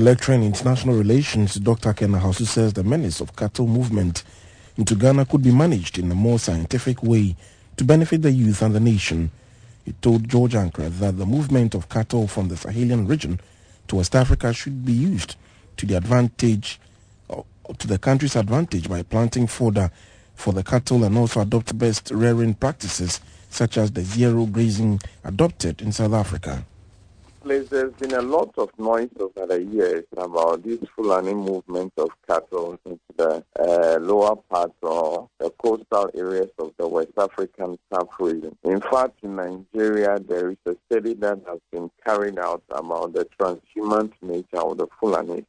Lecturer in international relations, Dr. Ken Ahausu says the menace of cattle movement into Ghana could be managed in a more scientific way to benefit the youth and the nation. He told George Ankara that the movement of cattle from the Sahelian region to West Africa should be used to the advantage, to the country's advantage, by planting fodder for the cattle and also adopt best rearing practices such as the zero grazing adopted in South Africa. There's been a lot of noise over the years about this Fulani movement of cattle into the lower part or the coastal areas of the West African sub-region. In fact, in Nigeria, there is a study that has been carried out about the transhumant nature of the Fulani.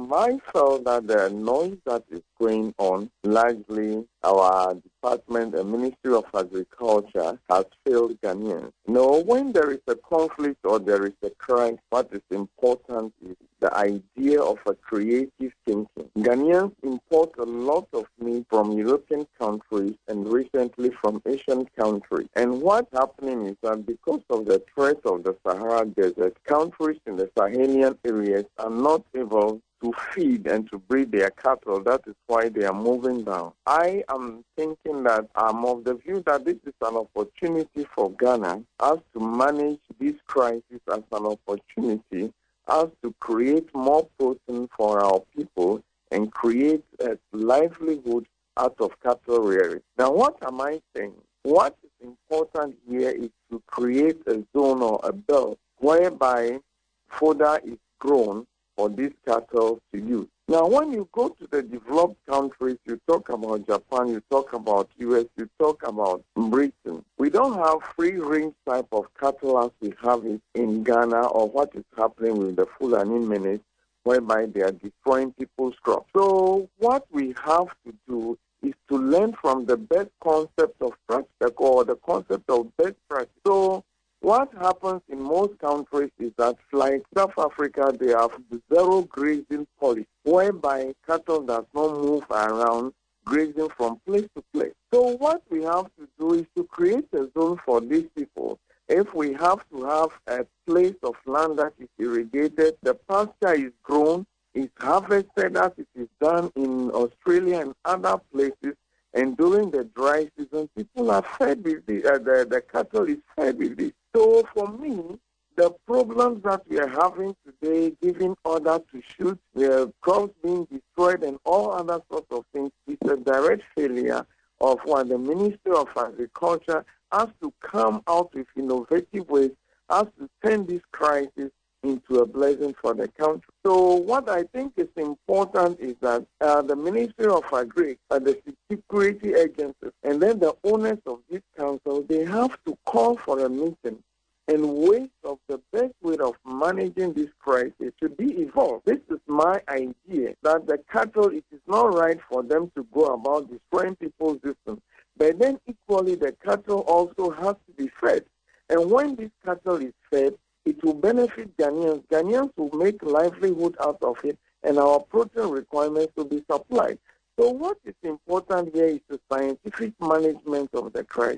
I felt that the noise that is going on, largely our department, the Ministry of Agriculture, has failed Ghanaians. When there is a conflict or there is a crime, what is important is the idea of a creative thinking. Ghanaians import a lot of meat from European countries and recently from Asian countries. And what's happening is that because of the threat of the Sahara Desert, countries in the Sahelian areas are not able to feed and to breed their cattle. That is why they are moving down. I am thinking that I'm of the view that this is an opportunity for Ghana as to manage this crisis as an opportunity as to create more protein for our people and create a livelihood out of cattle rearing. Now, what am I saying? What is important here is to create a zone or a belt whereby fodder is grown for these cattle to use. Now, when you go to the developed countries, you talk about Japan, you talk about US, you talk about Britain. We don't have free-range type of cattle as we have it in Ghana, or what is happening with the Fulani menace, whereby they are destroying people's crops. So what we have to do is to learn from the best concept of practice, or the concept of best practice. So what happens in most countries is that, like South Africa, they have the zero grazing policy, whereby cattle does not move around grazing from place to place. So what we have to do is to create a zone for these people. If we have to have a place of land that is irrigated, the pasture is grown, is harvested as it is done in Australia and other places, and during the dry season, people are fed with this, the cattle is fed with this. So for me, the problems that we are having today, giving order to shoot, the crops being destroyed and all other sorts of things, is a direct failure of what the Ministry of Agriculture has to come out with innovative ways, has to turn this crisis into a blessing for the country. So what I think is important is that the Ministry of Agri, the security agencies, and then the owners of this council, they have to call for a meeting and ways of the best way of managing this crisis to be evolved. This is my idea, that the cattle, it is not right for them to go about destroying people's systems. But then equally, the cattle also has to be fed. And when this cattle is fed, it will benefit Ghanaians. Ghanaians will make livelihood out of it, and our protein requirements will be supplied. So what is important here is the scientific management of the crisis.